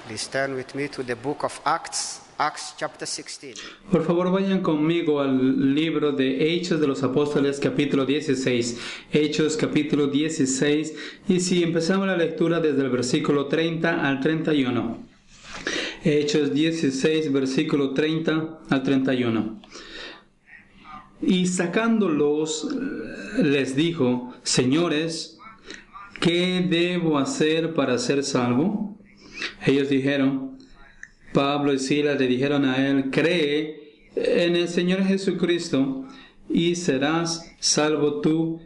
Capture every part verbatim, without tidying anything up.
Please turn with me to the book of Acts, Acts chapter sixteen. Por favor, vayan conmigo al libro de Hechos de los Apóstoles, capítulo dieciséis. Hechos, capítulo dieciséis. Y si empezamos la lectura desde el versículo treinta al treinta y uno. Hechos dieciséis, versículo treinta al treinta y uno. Y sacándolos, les dijo: Señores, ¿qué debo hacer para ser salvo? Ellos dijeron, Pablo y Silas le dijeron a él: cree en el Señor Jesucristo y serás salvo tú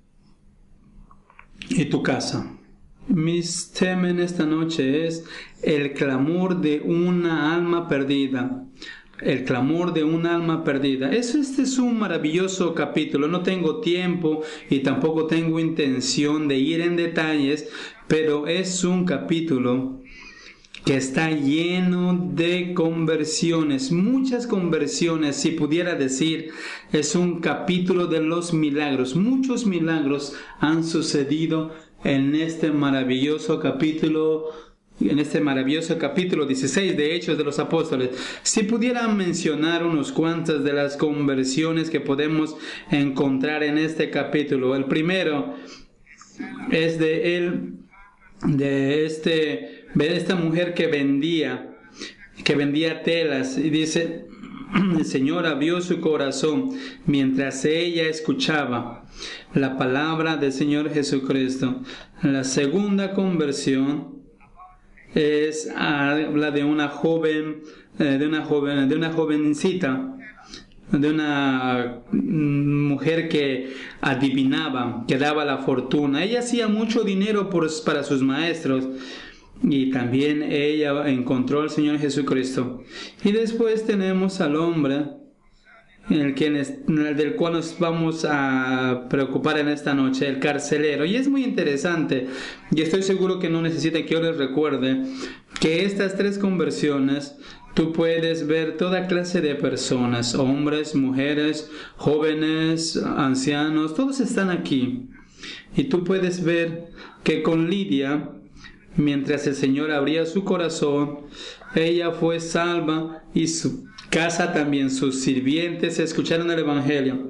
y tu casa. Mi tema en esta noche es el clamor de una alma perdida. El clamor de un alma perdida. Eso, este es un maravilloso capítulo. No tengo tiempo y tampoco tengo intención de ir en detalles, pero es un capítulo que está lleno de conversiones, muchas conversiones, si pudiera decir. Es un capítulo de los milagros. Muchos milagros han sucedido en este maravilloso capítulo, en este maravilloso capítulo dieciséis de Hechos de los Apóstoles. Si pudiera mencionar unos cuantas de las conversiones que podemos encontrar en este capítulo. El primero es de él, de este de esta mujer que vendía, que vendía telas, y dice: el Señor abrió su corazón mientras ella escuchaba la palabra del Señor Jesucristo. La segunda conversión es habla de una joven, de una joven, de una jovencita, de una mujer que adivinaba, que daba la fortuna. Ella hacía mucho dinero por, para sus maestros. Y también ella encontró al Señor Jesucristo. Y después tenemos al hombre, el quien es, del cual nos vamos a preocupar en esta noche, el carcelero. Y es muy interesante, y estoy seguro que no necesita que yo les recuerde, que estas tres conversiones tú puedes ver toda clase de personas, hombres, mujeres, jóvenes, ancianos, todos están aquí. Y tú puedes ver que con Lidia, mientras el Señor abría su corazón, ella fue salva y su casa también. Sus sirvientes escucharon el Evangelio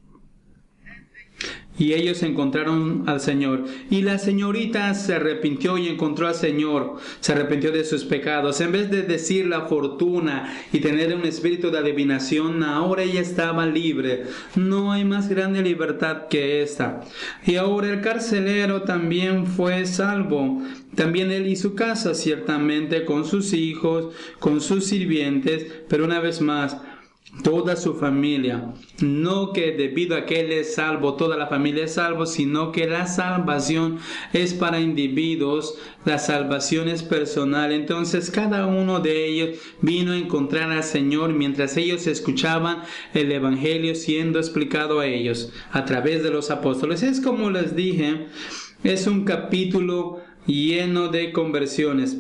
y ellos encontraron al Señor. Y la señorita se arrepintió y encontró al Señor, se arrepintió de sus pecados. En vez de decir la fortuna y tener un espíritu de adivinación, ahora ella estaba libre. No hay más grande libertad que esta. Y ahora el carcelero también fue salvo. También él y su casa, ciertamente, con sus hijos, con sus sirvientes, pero una vez más, toda su familia. No que debido a que él es salvo, toda la familia es salvo, sino que la salvación es para individuos, la salvación es personal. Entonces cada uno de ellos vino a encontrar al Señor mientras ellos escuchaban el Evangelio siendo explicado a ellos a través de los apóstoles. Es como les dije, es un capítulo lleno de conversiones.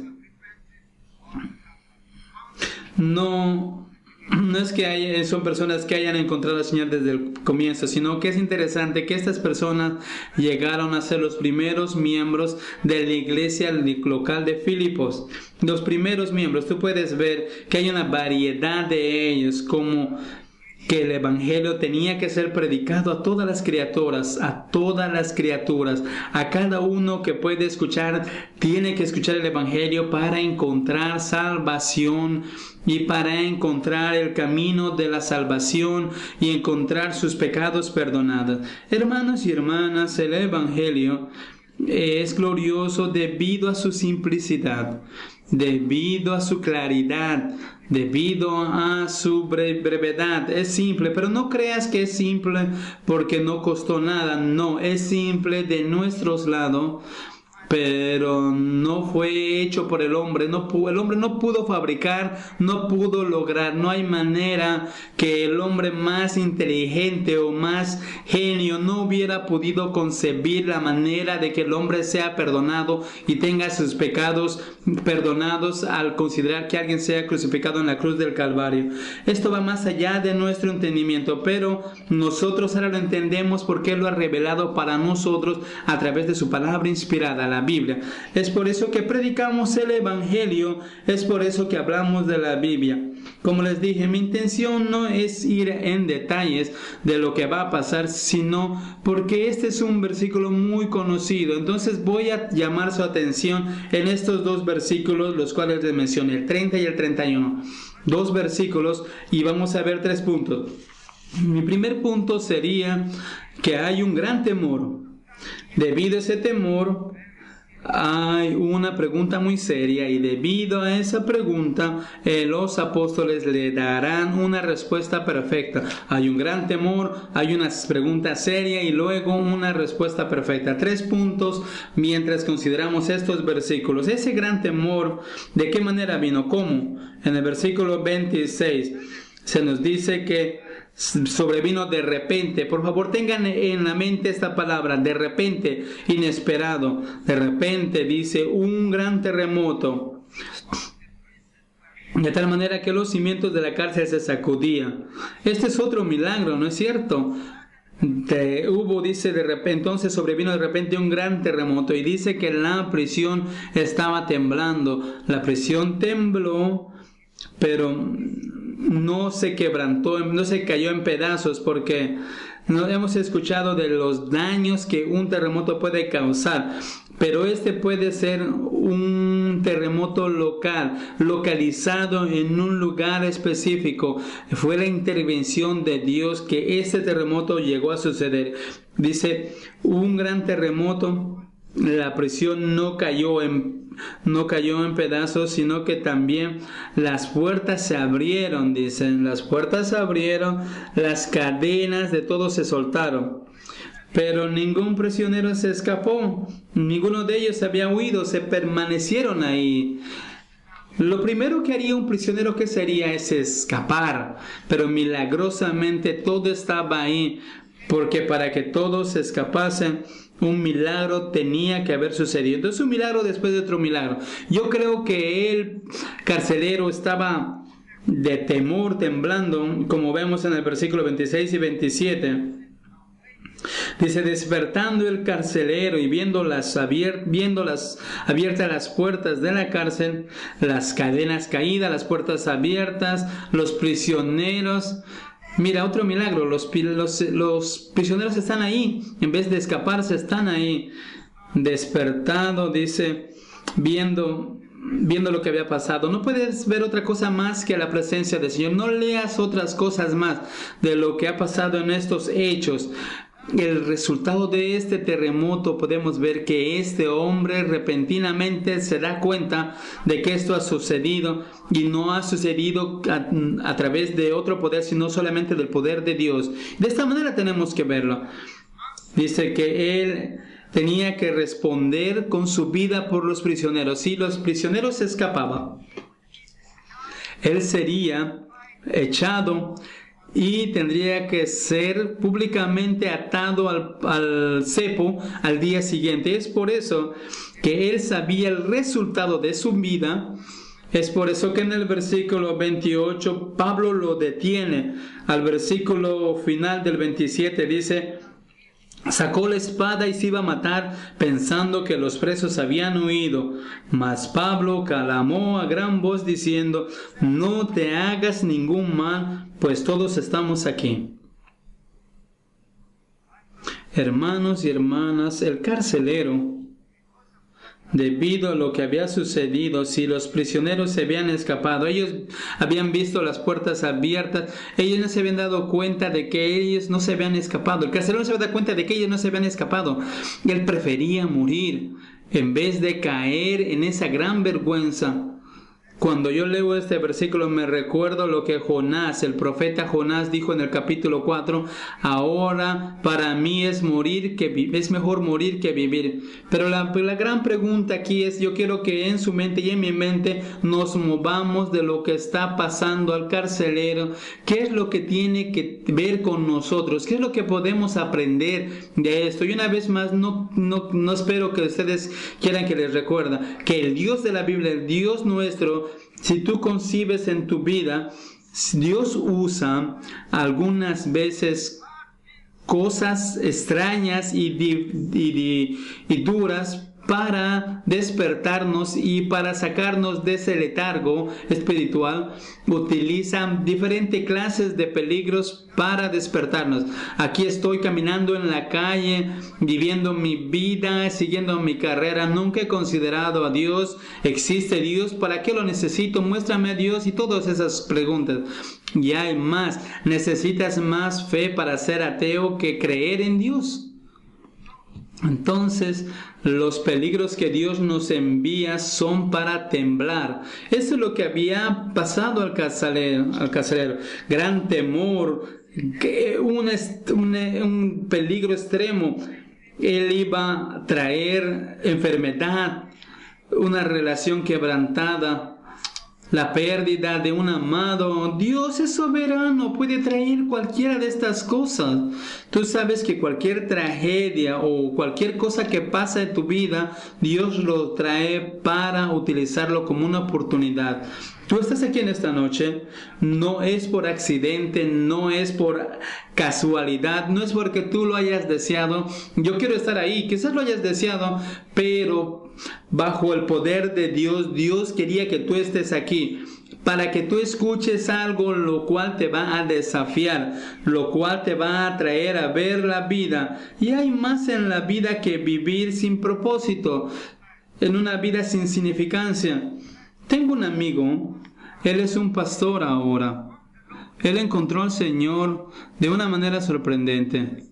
No No es que hay, son personas que hayan encontrado al Señor desde el comienzo, sino que es interesante que estas personas llegaron a ser los primeros miembros de la iglesia local de Filipos. Los primeros miembros. Tú puedes ver que hay una variedad de ellos, como que el Evangelio tenía que ser predicado a todas las criaturas, a todas las criaturas, a cada uno que puede escuchar, tiene que escuchar el Evangelio para encontrar salvación y para encontrar el camino de la salvación y encontrar sus pecados perdonados. Hermanos y hermanas, el Evangelio es glorioso debido a su simplicidad, debido a su claridad, debido a su brevedad. Es simple, pero no creas que es simple porque no costó nada. No, es simple de nuestros lados, pero no fue hecho por el hombre. No pudo, el hombre no pudo fabricar, no pudo lograr. No hay manera que el hombre más inteligente o más genio no hubiera podido concebir la manera de que el hombre sea perdonado y tenga sus pecados perdonados al considerar que alguien sea crucificado en la cruz del Calvario. Esto va más allá de nuestro entendimiento, pero nosotros ahora lo entendemos porque Él lo ha revelado para nosotros a través de su palabra inspirada, la Biblia. Es por eso que predicamos el Evangelio, es por eso que hablamos de la Biblia. Como les dije, mi intención no es ir en detalles de lo que va a pasar, sino porque este es un versículo muy conocido. Entonces voy a llamar su atención en estos dos versículos, los cuales les mencioné, el treinta y el treinta y uno. Dos versículos y vamos a ver tres puntos. Mi primer punto sería que hay un gran temor. Debido a ese temor, hay una pregunta muy seria y debido a esa pregunta, eh, los apóstoles le darán una respuesta perfecta. Hay un gran temor, hay una pregunta seria y luego una respuesta perfecta. Tres puntos mientras consideramos estos versículos. Ese gran temor, ¿de qué manera vino? ¿Cómo? En el versículo veintiséis se nos dice que sobrevino de repente. Por favor, tengan en la mente esta palabra, de repente, inesperado. De repente, dice, un gran terremoto, de tal manera que los cimientos de la cárcel se sacudían. Este es otro milagro, ¿no es cierto? De, hubo, dice, de repente, entonces sobrevino de repente un gran terremoto y dice que la prisión estaba temblando. La prisión tembló, pero no se quebrantó, no se cayó en pedazos, porque no hemos escuchado de los daños que un terremoto puede causar, pero este puede ser un terremoto local, localizado en un lugar específico. Fue la intervención de Dios que este terremoto llegó a suceder. Dice, un gran terremoto. La prisión no cayó en, no cayó en pedazos, sino que también las puertas se abrieron, dicen, las puertas se abrieron, las cadenas de todos se soltaron. Pero ningún prisionero se escapó, ninguno de ellos había huido, se permanecieron ahí. Lo primero que haría un prisionero, ¿qué sería? Es escapar, pero milagrosamente todo estaba ahí, porque para que todos se escapasen, un milagro tenía que haber sucedido. Entonces, un milagro después de otro milagro. Yo creo que el carcelero estaba de temor, temblando, como vemos en el versículo veintiséis y veintisiete. Dice, despertando el carcelero y viendo las, abier viendo las abiertas las puertas de la cárcel, las cadenas caídas, las puertas abiertas, los prisioneros. Mira, otro milagro, los, los, los prisioneros están ahí, en vez de escaparse están ahí, despertado, dice, viendo, viendo lo que había pasado. No puedes ver otra cosa más que la presencia del Señor, no leas otras cosas más de lo que ha pasado en estos hechos. El resultado de este terremoto, podemos ver que este hombre repentinamente se da cuenta de que esto ha sucedido y no ha sucedido a, a través de otro poder, sino solamente del poder de Dios. De esta manera tenemos que verlo. Dice que él tenía que responder con su vida por los prisioneros. Si los prisioneros se escapaban, él sería echado y tendría que ser públicamente atado al, al cepo al día siguiente. Es por eso que él sabía el resultado de su vida. Es por eso que en el versículo veintiocho Pablo lo detiene. Al versículo final del veintisiete dice, sacó la espada y se iba a matar, pensando que los presos habían huido. Mas Pablo clamó a gran voz diciendo, no te hagas ningún mal, pues todos estamos aquí. Hermanos y hermanas, el carcelero, debido a lo que había sucedido, si los prisioneros se habían escapado, ellos habían visto las puertas abiertas, ellos no se habían dado cuenta de que ellos no se habían escapado. El carcelero no se había dado cuenta de que ellos no se habían escapado. Él prefería morir en vez de caer en esa gran vergüenza. Cuando yo leo este versículo me recuerdo lo que Jonás, el profeta Jonás, dijo en el capítulo cuatro, ahora para mí es morir que es mejor morir que vivir. Pero la, la gran pregunta aquí es, yo quiero que en su mente y en mi mente nos movamos de lo que está pasando al carcelero. ¿Qué es lo que tiene que ver con nosotros? ¿Qué es lo que podemos aprender de esto? Y una vez más, no, no, no espero que ustedes quieran que les recuerde que el Dios de la Biblia, el Dios nuestro, si tú concibes en tu vida, Dios usa algunas veces cosas extrañas y, y, y, y duras para despertarnos y para sacarnos de ese letargo espiritual, utilizan diferentes clases de peligros para despertarnos. Aquí estoy caminando en la calle, viviendo mi vida, siguiendo mi carrera. Nunca he considerado a Dios. ¿Existe Dios? ¿Para qué lo necesito? Muéstrame a Dios, y todas esas preguntas. Y hay más. Necesitas más fe para ser ateo que creer en Dios. Entonces, los peligros que Dios nos envía son para temblar. Eso es lo que había pasado al carcelero. Al carcelero. Gran temor, que un, un, un peligro extremo. Él iba a traer enfermedad, una relación quebrantada, la pérdida de un amado. Dios es soberano, puede traer cualquiera de estas cosas. Tú sabes que cualquier tragedia o cualquier cosa que pasa en tu vida, Dios lo trae para utilizarlo como una oportunidad. Tú estás aquí en esta noche, no es por accidente, no es por casualidad, no es porque tú lo hayas deseado. Yo quiero estar ahí, quizás lo hayas deseado, pero bajo el poder de Dios, Dios quería que tú estés aquí, para que tú escuches algo lo cual te va a desafiar, lo cual te va a traer a ver la vida. Y hay más en la vida que vivir sin propósito, en una vida sin significancia. Tengo un amigo, él es un pastor ahora. Él encontró al Señor de una manera sorprendente.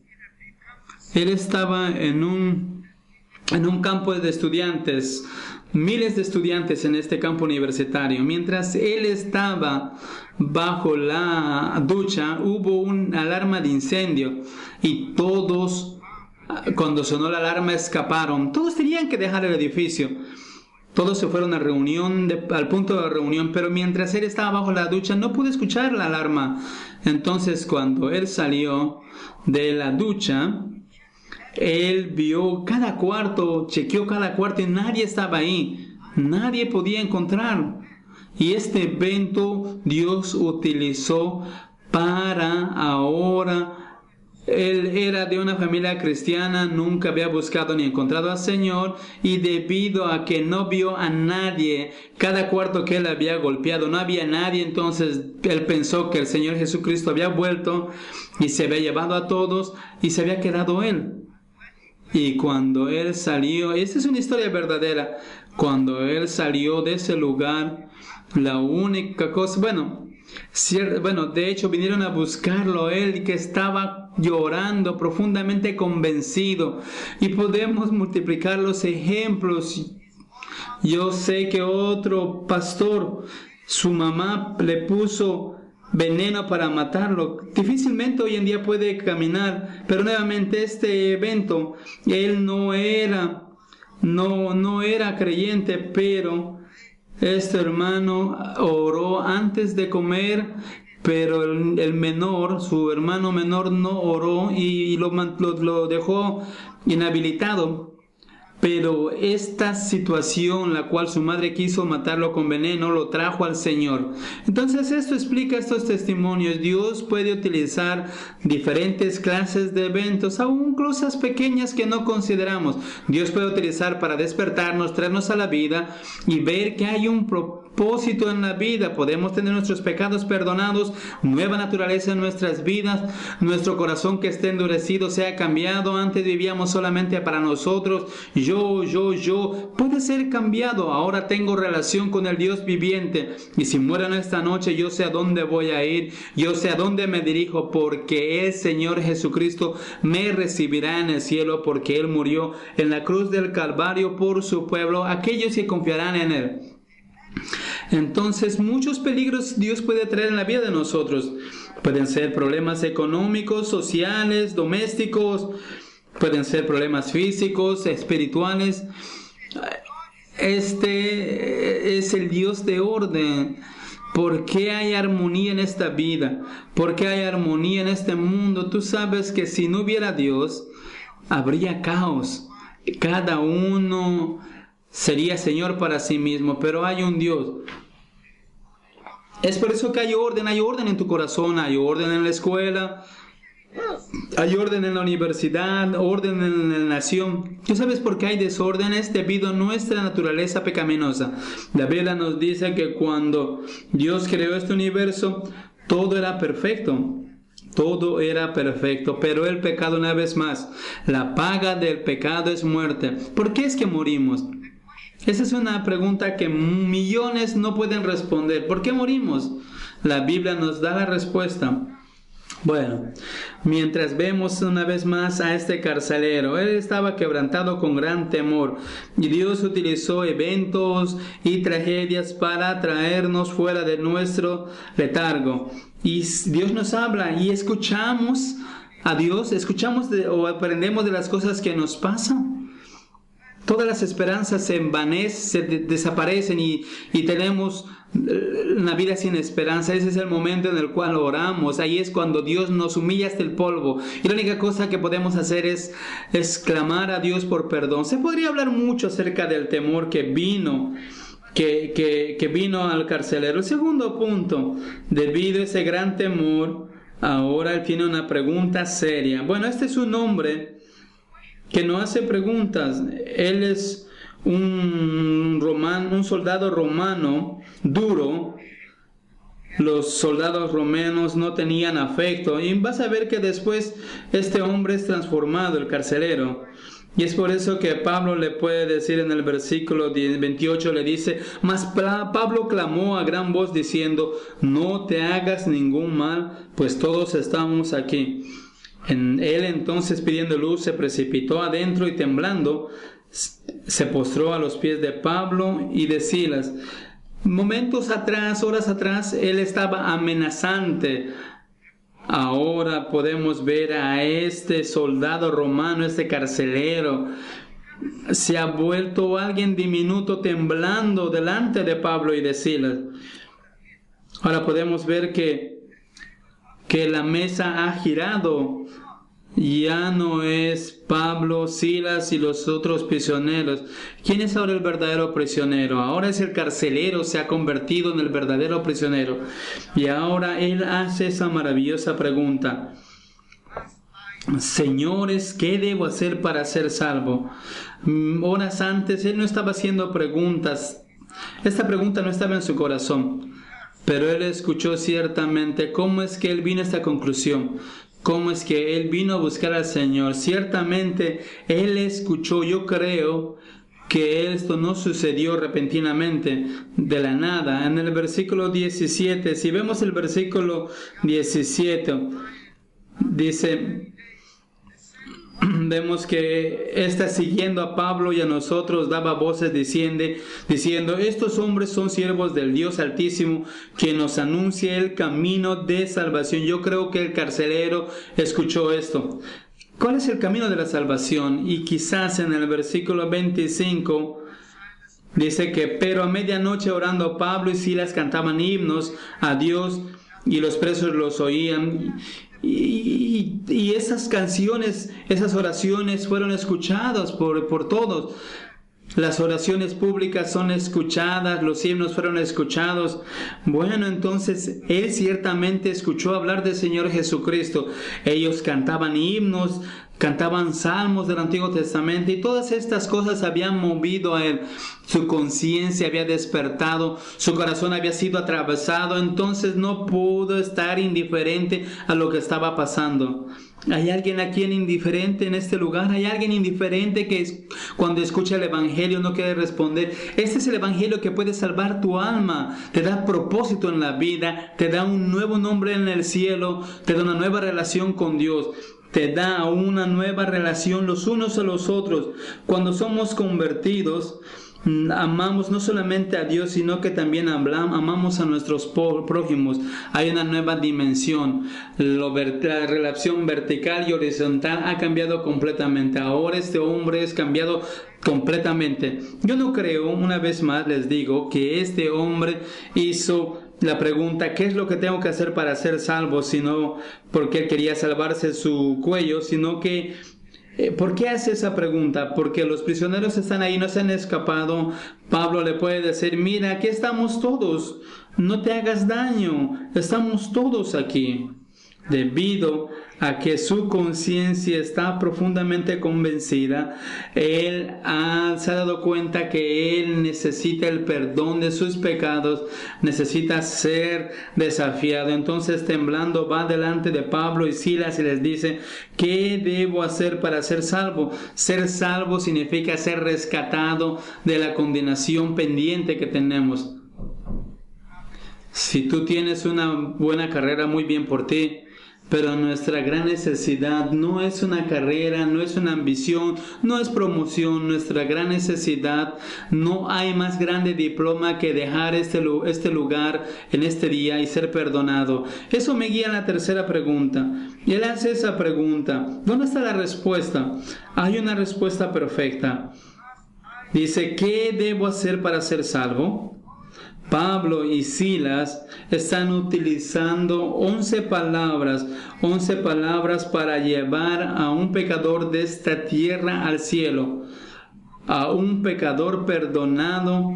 Él estaba en un, en un campo de estudiantes, miles de estudiantes en este campo universitario. Mientras él estaba bajo la ducha, hubo una alarma de incendio y todos, cuando sonó la alarma, escaparon. Todos tenían que dejar el edificio. Todos se fueron a reunión, de, al punto de la reunión, pero mientras él estaba bajo la ducha no pudo escuchar la alarma. Entonces, cuando él salió de la ducha, él vio cada cuarto, chequeó cada cuarto y nadie estaba ahí. Nadie podía encontrar. Y este evento Dios utilizó para ahora. Él era de una familia cristiana, nunca había buscado ni encontrado al Señor, y debido a que no vio a nadie, cada cuarto que él había golpeado no había nadie, entonces él pensó que el Señor Jesucristo había vuelto y se había llevado a todos y se había quedado él. Y cuando él salió, esta es una historia verdadera, cuando él salió de ese lugar, la única cosa, bueno, Cier- bueno, de hecho vinieron a buscarlo, él que estaba llorando, profundamente convencido, y podemos multiplicar los ejemplos. Yo sé que otro pastor, su mamá le puso veneno para matarlo. Difícilmente hoy en día puede caminar, pero nuevamente este evento, él no era, no, no era creyente, pero este hermano oró antes de comer, pero el, el menor, su hermano menor, no oró y lo, lo, lo dejó inhabilitado. Pero esta situación, la cual su madre quiso matarlo con veneno, lo trajo al Señor. Entonces esto explica estos testimonios. Dios puede utilizar diferentes clases de eventos, aún cosas pequeñas que no consideramos. Dios puede utilizar para despertarnos, traernos a la vida y ver que hay un propósito en la vida. Podemos tener nuestros pecados perdonados, nueva naturaleza en nuestras vidas, nuestro corazón que esté endurecido sea cambiado. Antes vivíamos solamente para nosotros. Yo, yo, yo, puede ser cambiado. Ahora tengo relación con el Dios viviente. Y si muero en esta noche, yo sé a dónde voy a ir. Yo sé a dónde me dirijo, porque el Señor Jesucristo me recibirá en el cielo, porque Él murió en la cruz del Calvario por su pueblo, aquellos que confiarán en Él. Entonces, muchos peligros Dios puede traer en la vida de nosotros. Pueden ser problemas económicos, sociales, domésticos. Pueden ser problemas físicos, espirituales. Este es el Dios de orden. ¿Por qué hay armonía en esta vida? ¿Por qué hay armonía en este mundo? Tú sabes que si no hubiera Dios, habría caos. Cada uno sería Señor para sí mismo, pero hay un Dios. Es por eso que hay orden, hay orden en tu corazón, hay orden en la escuela, Hay orden en la universidad, orden en la nación. ¿Tú sabes por qué hay desórdenes? Debido a nuestra naturaleza pecaminosa. La Biblia nos dice que cuando Dios creó este universo, todo era perfecto. Todo era perfecto, pero el pecado, una vez más, la paga del pecado es muerte. ¿Por qué es que morimos? Esa es una pregunta que millones no pueden responder. ¿Por qué morimos? La Biblia nos da la respuesta. Bueno, mientras vemos una vez más a este carcelero, él estaba quebrantado con gran temor y Dios utilizó eventos y tragedias para traernos fuera de nuestro letargo. Y Dios nos habla y escuchamos a Dios, escuchamos de, o aprendemos de las cosas que nos pasan. Todas las esperanzas se envanecen, se de, desaparecen y, y tenemos una vida sin esperanza. Ese es el momento en el cual oramos. Ahí es cuando Dios nos humilla hasta el polvo. Y la única cosa que podemos hacer es, es clamar a Dios por perdón. Se podría hablar mucho acerca del temor que vino, que, que, que vino al carcelero. El segundo punto, debido a ese gran temor, ahora él tiene una pregunta seria. Bueno, este es un hombre que no hace preguntas. Él es un romano, un soldado romano duro. Los soldados romanos no tenían afecto, y vas a ver que después este hombre es transformado, el carcelero. Y es por eso que Pablo le puede decir en el versículo veintiocho, le dice: mas Pablo clamó a gran voz diciendo: no te hagas ningún mal, pues todos estamos aquí. En él entonces, pidiendo luz, se precipitó adentro y temblando se postró a los pies de Pablo y de Silas. Momentos atrás, horas atrás, él estaba amenazante. Ahora podemos ver a este soldado romano, este carcelero, se ha vuelto alguien diminuto, temblando delante de Pablo y de Silas. Ahora podemos ver que que la mesa ha girado. Ya no es Pablo, Silas y los otros prisioneros. ¿Quién es ahora el verdadero prisionero? Ahora es el carcelero, se ha convertido en el verdadero prisionero. Y ahora él hace esa maravillosa pregunta: señores, ¿qué debo hacer para ser salvo? Horas antes él no estaba haciendo preguntas. Esta pregunta no estaba en su corazón. Pero él escuchó ciertamente cómo es que él vino a esta conclusión, cómo es que él vino a buscar al Señor. Ciertamente él escuchó. Yo creo que esto no sucedió repentinamente, de la nada. En el versículo diecisiete, si vemos el versículo diecisiete, dice... Vemos que está siguiendo a Pablo y a nosotros, daba voces diciendo, diciendo: estos hombres son siervos del Dios Altísimo, que nos anuncia el camino de salvación. Yo creo que el carcelero escuchó esto. ¿Cuál es el camino de la salvación? Y quizás en el versículo veinticinco dice que: pero a medianoche orando Pablo y Silas cantaban himnos a Dios y los presos los oían. Y, y, y esas canciones, esas oraciones fueron escuchadas por, por todos. Las oraciones públicas son escuchadas, los himnos fueron escuchados. Bueno, entonces él ciertamente escuchó hablar del Señor Jesucristo. Ellos cantaban himnos, cantaban salmos del Antiguo Testamento, y todas estas cosas habían movido a él. Su conciencia había despertado, su corazón había sido atravesado, entonces no pudo estar indiferente a lo que estaba pasando. ¿Hay alguien aquí indiferente en este lugar? ¿Hay alguien indiferente que cuando escucha el Evangelio no quiere responder? Este es el Evangelio que puede salvar tu alma, te da propósito en la vida, te da un nuevo nombre en el cielo, te da una nueva relación con Dios, te da una nueva relación los unos a los otros. Cuando somos convertidos, amamos no solamente a Dios, sino que también amamos a nuestros prójimos. Hay una nueva dimensión. Lo, la relación vertical y horizontal ha cambiado completamente. Ahora este hombre es cambiado completamente. Yo no creo, una vez más les digo, que este hombre hizo la pregunta: ¿qué es lo que tengo que hacer para ser salvo? Sino porque él quería salvarse su cuello, sino que ¿por qué hace esa pregunta? Porque los prisioneros están ahí, no se han escapado. Pablo le puede decir: mira, aquí estamos todos, no te hagas daño, estamos todos aquí. debido a que su conciencia está profundamente convencida. Él ha, se ha dado cuenta que él necesita el perdón de sus pecados, necesita ser desafiado. Entonces, temblando, va delante de Pablo y Silas y les dice: ¿qué debo hacer para ser salvo? Ser salvo significa ser rescatado de la condenación pendiente que tenemos. Si tú tienes una buena carrera, muy bien por ti, pero nuestra gran necesidad no es una carrera, no es una ambición, no es promoción. Nuestra gran necesidad, no hay más grande diploma que dejar este, este lugar en este día y ser perdonado. Eso me guía a la tercera pregunta. Y él hace esa pregunta: ¿dónde está la respuesta? Hay una respuesta perfecta. Dice: ¿qué debo hacer para ser salvo? Pablo y Silas están utilizando once palabras, once palabras para llevar a un pecador de esta tierra al cielo, a un pecador perdonado.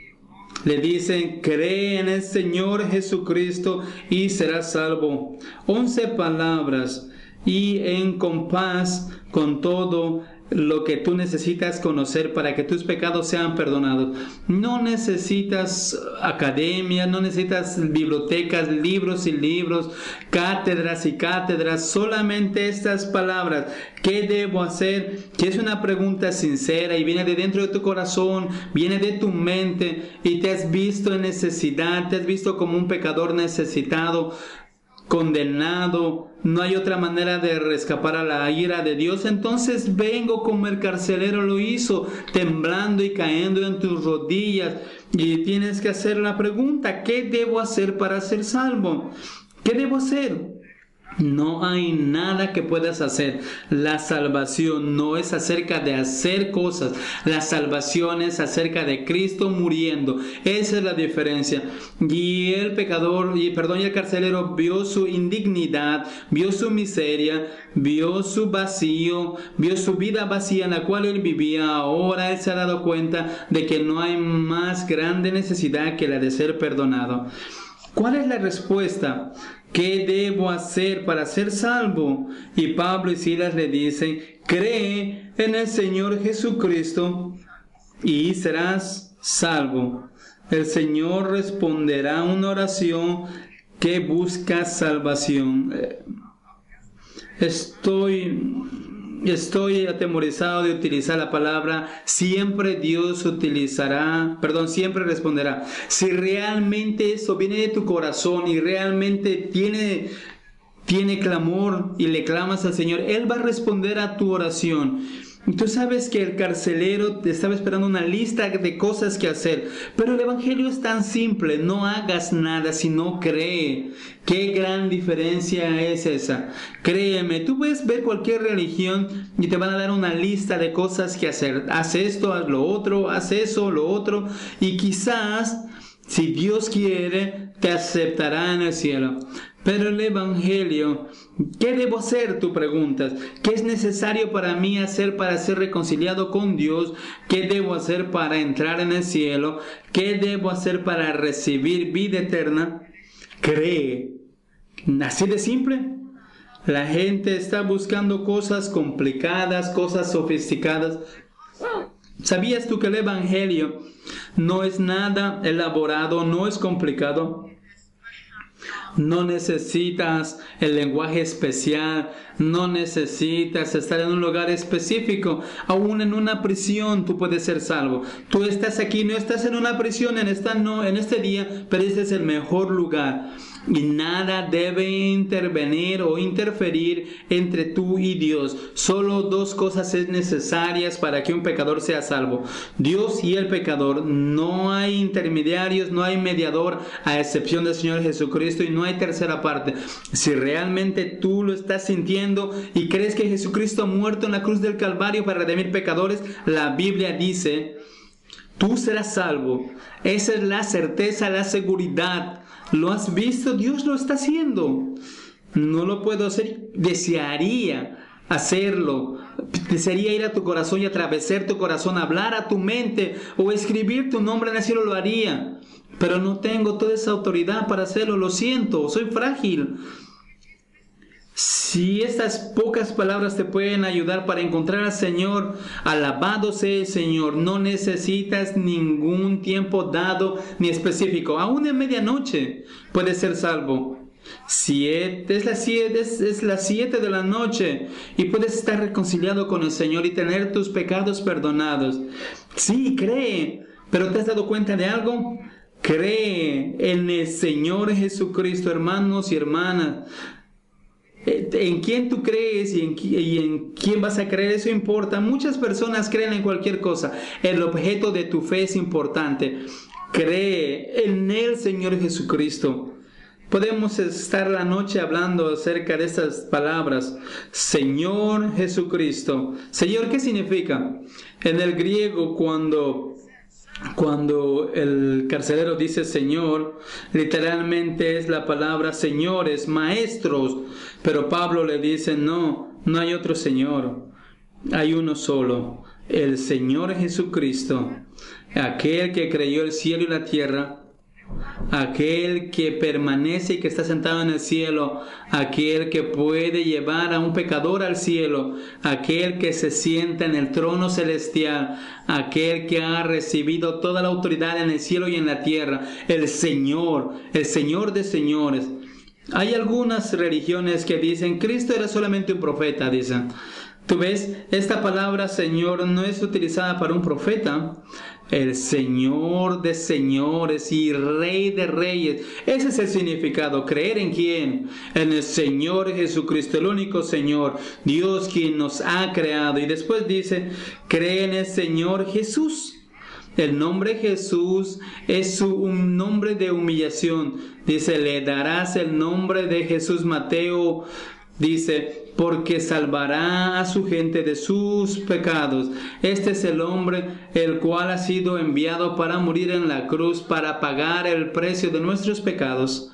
Le dicen: cree en el Señor Jesucristo y serás salvo. Once palabras, y en compás con todo lo que tú necesitas conocer para que tus pecados sean perdonados. No necesitas academia, no necesitas bibliotecas, libros y libros, cátedras y cátedras. Solamente estas palabras: ¿qué debo hacer? Que es una pregunta sincera y viene de dentro de tu corazón, viene de tu mente, y te has visto en necesidad, te has visto como un pecador necesitado, condenado. No hay otra manera de escapar a la ira de Dios. Entonces vengo como el carcelero lo hizo, temblando y cayendo en tus rodillas, y tienes que hacer la pregunta: ¿qué debo hacer para ser salvo? ¿Qué debo hacer? No hay nada que puedas hacer. La salvación no es acerca de hacer cosas. La salvación es acerca de Cristo muriendo. Esa es la diferencia. Y el pecador, y perdón, y el carcelero vio su indignidad, vio su miseria, vio su vacío, vio su vida vacía en la cual él vivía. Ahora él se ha dado cuenta de que no hay más grande necesidad que la de ser perdonado. ¿Cuál es la respuesta? ¿Qué debo hacer para ser salvo? Y Pablo y Silas le dicen: cree en el Señor Jesucristo y serás salvo. El Señor responderá una oración que busca salvación. Estoy... Estoy atemorizado de utilizar la palabra siempre. Dios utilizará, perdón, siempre responderá. Si realmente eso viene de tu corazón y realmente tiene, tiene clamor y le clamas al Señor, Él va a responder a tu oración. Tú sabes que el carcelero te estaba esperando una lista de cosas que hacer, pero el evangelio es tan simple: no hagas nada, sino cree. Qué gran diferencia es esa. Créeme, tú puedes ver cualquier religión y te van a dar una lista de cosas que hacer. Haz esto, haz lo otro, haz eso, lo otro, y quizás, si Dios quiere, te aceptará en el cielo. Pero el evangelio, ¿qué debo hacer? Tú preguntas. ¿Qué es necesario para mí hacer para ser reconciliado con Dios? ¿Qué debo hacer para entrar en el cielo? ¿Qué debo hacer para recibir vida eterna? Cree. Así de simple. La gente está buscando cosas complicadas, cosas sofisticadas. ¿Sabías tú que el evangelio no es nada elaborado, no es complicado? No necesitas el lenguaje especial, no necesitas estar en un lugar específico. Aún en una prisión tú puedes ser salvo. Tú estás aquí, no estás en una prisión en, esta, no, en este día, pero este es el mejor lugar. Y nada debe intervenir o interferir entre tú y Dios. Solo dos cosas es necesarias para que un pecador sea salvo: Dios y el pecador. No hay intermediarios, no hay mediador, a excepción del Señor Jesucristo, y no hay tercera parte. Si realmente tú lo estás sintiendo y crees que Jesucristo ha muerto en la cruz del Calvario para redimir pecadores, la Biblia dice: tú serás salvo. Esa es la certeza, la seguridad. ¿Lo has visto? Dios lo está haciendo. No lo puedo hacer. Desearía hacerlo. Desearía ir a tu corazón y atravesar tu corazón, hablar a tu mente o escribir tu nombre en el cielo. Lo haría. Pero no tengo toda esa autoridad para hacerlo. Lo siento, soy frágil. Si estas pocas palabras te pueden ayudar para encontrar al Señor, alabado sea el Señor. No necesitas ningún tiempo dado ni específico. Aún en medianoche puedes ser salvo. Siete, es, las siete, es, es las siete de la noche y puedes estar reconciliado con el Señor y tener tus pecados perdonados. Sí, cree. ¿Pero te has dado cuenta de algo? Cree en el Señor Jesucristo, hermanos y hermanas. En quién tú crees y en, y en quién vas a creer, eso importa. Muchas personas creen en cualquier cosa. El objeto de tu fe es importante. Cree en el Señor Jesucristo. Podemos estar la noche hablando acerca de estas palabras. Señor Jesucristo. Señor, ¿qué significa? En el griego, cuando... Cuando el carcelero dice Señor, literalmente es la palabra señores, maestros. Pero Pablo le dice, no, no hay otro Señor. Hay uno solo, el Señor Jesucristo. Aquel que creó el cielo y la tierra. Aquel que permanece y que está sentado en el cielo, aquel que puede llevar a un pecador al cielo, aquel que se sienta en el trono celestial, aquel que ha recibido toda la autoridad en el cielo y en la tierra, el Señor, el Señor de señores. Hay algunas religiones que dicen Cristo era solamente un profeta, dicen. Tú ves, esta palabra Señor no es utilizada para un profeta. El Señor de señores y Rey de reyes. Ese es el significado. ¿Creer en quién? En el Señor Jesucristo, el único Señor, Dios quien nos ha creado. Y después dice, cree en el Señor Jesús. El nombre Jesús es un nombre de humillación. Dice, le darás el nombre de Jesús. Mateo dice, porque salvará a su gente de sus pecados. Este es el hombre el cual ha sido enviado para morir en la cruz, para pagar el precio de nuestros pecados.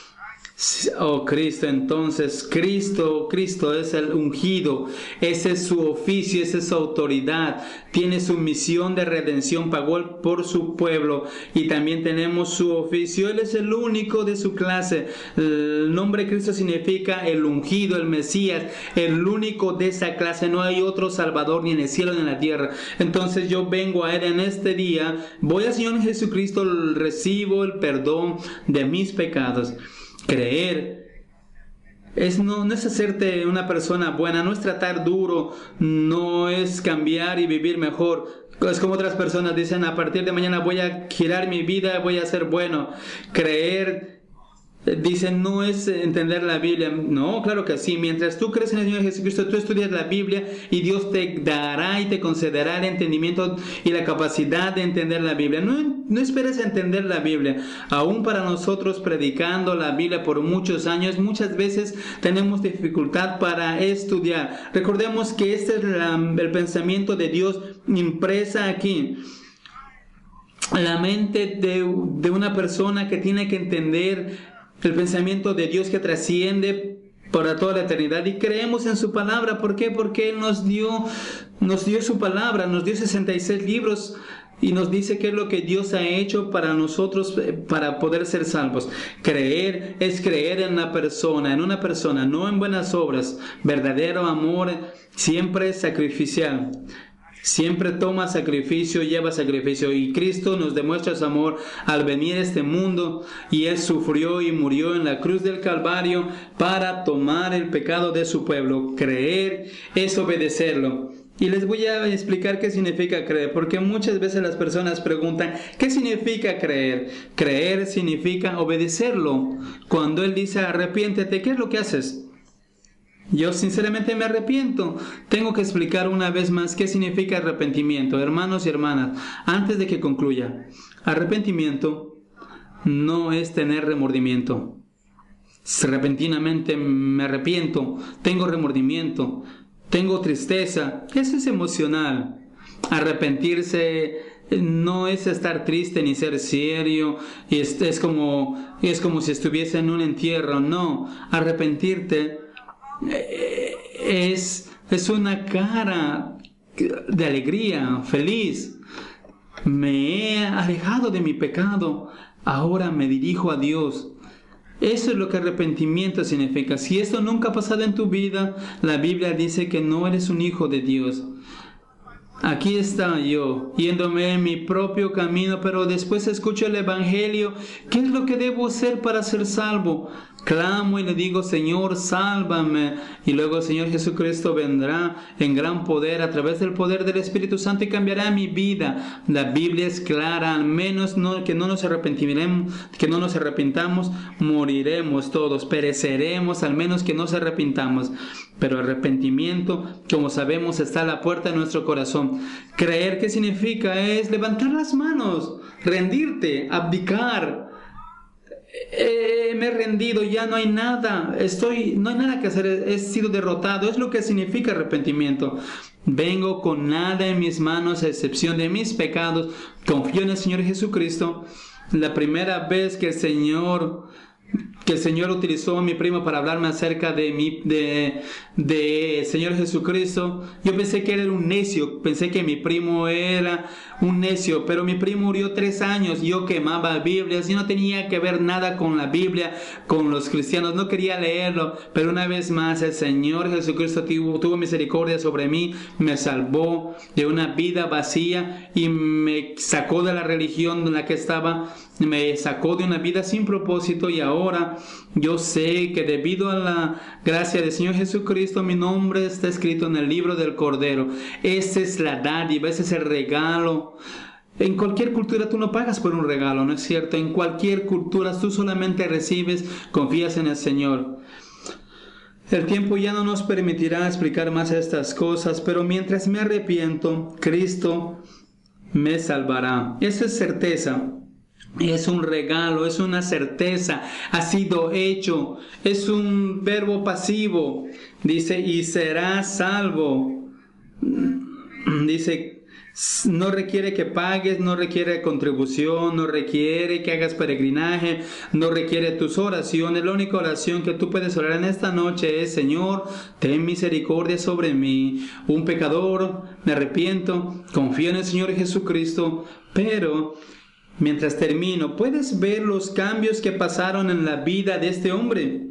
Oh Cristo, entonces Cristo, Cristo es el ungido, ese es su oficio, esa es su autoridad, tiene su misión de redención, pagó por su pueblo y también tenemos su oficio. Él es el único de su clase. El nombre Cristo significa el ungido, el Mesías, el único de esa clase. No hay otro Salvador ni en el cielo ni en la tierra. Entonces yo vengo a Él en este día, voy al Señor Jesucristo, recibo el perdón de mis pecados. Creer es no, no es hacerte una persona buena, no es tratar duro, no es cambiar y vivir mejor. Es como otras personas dicen, a partir de mañana voy a girar mi vida, voy a ser bueno. Creer, dicen, no es entender la Biblia. No, claro que sí. Mientras tú crees en el Señor Jesucristo, tú estudias la Biblia y Dios te dará y te concederá el entendimiento y la capacidad de entender la Biblia. No, no esperes entender la Biblia. Aún para nosotros predicando la Biblia por muchos años, muchas veces tenemos dificultad para estudiar. Recordemos que este es la, el pensamiento de Dios impresa aquí. La mente de, de una persona que tiene que entender el pensamiento de Dios que trasciende para toda la eternidad, y creemos en su palabra. ¿Por qué? Porque Él nos dio, nos dio su palabra, nos dio sesenta y seis libros y nos dice qué es lo que Dios ha hecho para nosotros para poder ser salvos. Creer es creer en la persona, en una persona, no en buenas obras. Verdadero amor siempre es sacrificial. Siempre toma sacrificio, lleva sacrificio, y Cristo nos demuestra su amor al venir a este mundo, y Él sufrió y murió en la cruz del Calvario para tomar el pecado de su pueblo. Creer es obedecerlo. Y les voy a explicar qué significa creer, porque muchas veces las personas preguntan, ¿qué significa creer? Creer significa obedecerlo. Cuando Él dice arrepiéntete, ¿qué es lo que haces? Yo sinceramente me arrepiento. Tengo que explicar una vez más qué significa arrepentimiento. Hermanos y hermanas, antes de que concluya, arrepentimiento no es tener remordimiento. Repentinamente me arrepiento, tengo remordimiento, tengo tristeza. Eso es emocional. Arrepentirse no es estar triste ni ser serio, y es, es, como, es como si estuviese en un entierro. No, arrepentirte Es, es una cara de alegría, feliz. Me he alejado de mi pecado, ahora me dirijo a Dios. Eso es lo que arrepentimiento significa. Si esto nunca ha pasado en tu vida, la Biblia dice que no eres un hijo de Dios. Aquí está yo, yéndome en mi propio camino, pero después escucho el Evangelio. ¿Qué es lo que debo hacer para ser salvo? Clamo y le digo, Señor, sálvame. Y luego el Señor Jesucristo vendrá en gran poder a través del poder del Espíritu Santo y cambiará mi vida. La Biblia es clara, al menos no, que no nos arrepentiremos, que no nos arrepintamos, moriremos todos, pereceremos, al menos que no nos arrepintamos. Pero arrepentimiento, como sabemos, está a la puerta de nuestro corazón. Creer, ¿qué significa? Es levantar las manos, rendirte, abdicar. Eh, me he rendido, ya no hay nada, estoy, no hay nada que hacer, he, he sido derrotado. Es lo que significa arrepentimiento. Vengo con nada en mis manos a excepción de mis pecados, confío en el Señor Jesucristo. La primera vez que el Señor que el Señor utilizó a mi primo para hablarme acerca de mi, de, de Señor Jesucristo, yo pensé que él era un necio, pensé que mi primo era un necio, pero mi primo murió tres años, yo quemaba Biblias, yo no tenía que ver nada con la Biblia, con los cristianos, no quería leerlo, pero una vez más el Señor Jesucristo tuvo, tuvo misericordia sobre mí, me salvó de una vida vacía y me sacó de la religión en la que estaba, me sacó de una vida sin propósito, y ahora yo sé que debido a la gracia del Señor Jesucristo mi nombre está escrito en el libro del Cordero. Esa es la dádiva, ese es el regalo. En cualquier cultura tú no pagas por un regalo, ¿no es cierto? En cualquier cultura tú solamente recibes, confías en el Señor. El tiempo ya no nos permitirá explicar más estas cosas, pero mientras me arrepiento, Cristo me salvará. Esa es certeza. Es un regalo, es una certeza, ha sido hecho, es un verbo pasivo. Dice, y será salvo. Dice, no requiere que pagues, no requiere contribución, no requiere que hagas peregrinaje, no requiere tus oraciones. La única oración que tú puedes orar en esta noche es, Señor, ten misericordia sobre mí, un pecador, me arrepiento, confío en el Señor Jesucristo. Pero mientras termino, ¿puedes ver los cambios que pasaron en la vida de este hombre?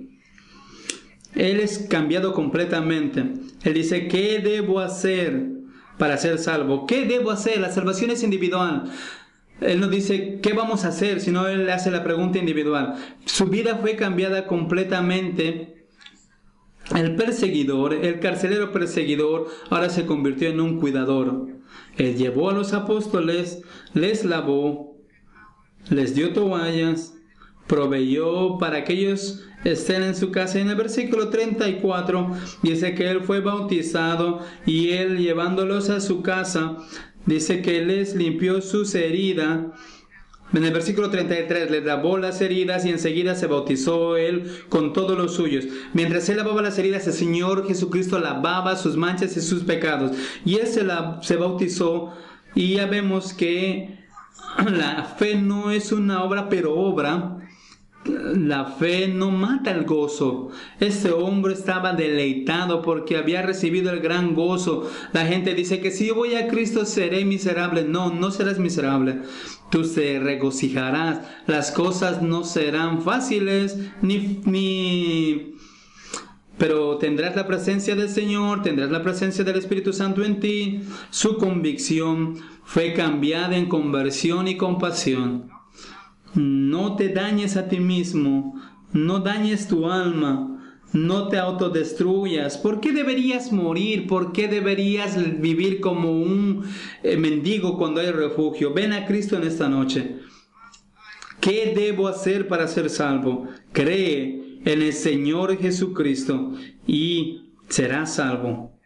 Él es cambiado completamente. Él dice, ¿qué debo hacer para ser salvo? ¿Qué debo hacer? La salvación es individual. Él no dice, ¿qué vamos a hacer? Sino él hace la pregunta individual. Su vida fue cambiada completamente. El perseguidor, el carcelero perseguidor, ahora se convirtió en un cuidador. Él llevó a los apóstoles, les lavó, les dio toallas, proveyó para que ellos estén en su casa. En el versículo treinta y cuatro dice que él fue bautizado y él, llevándolos a su casa, dice que les limpió sus heridas. En el versículo treinta y tres les lavó las heridas y enseguida se bautizó él con todos los suyos. Mientras él lavaba las heridas, el Señor Jesucristo lavaba sus manchas y sus pecados, y él se, la, se bautizó. Y ya vemos que la fe no es una obra, pero obra. La fe no mata el gozo. Este hombre estaba deleitado porque había recibido el gran gozo. La gente dice que si yo voy a Cristo seré miserable. No, no serás miserable. Tú te regocijarás. Las cosas no serán fáciles ni... ni pero tendrás la presencia del Señor, tendrás la presencia del Espíritu Santo en ti. Su convicción fue cambiada en conversión y compasión. No te dañes a ti mismo, no dañes tu alma, no te autodestruyas. ¿Por qué deberías morir? ¿Por qué deberías vivir como un eh, mendigo cuando hay refugio? Ven a Cristo en esta noche. ¿Qué debo hacer para ser salvo? Cree en el Señor Jesucristo y serás salvo.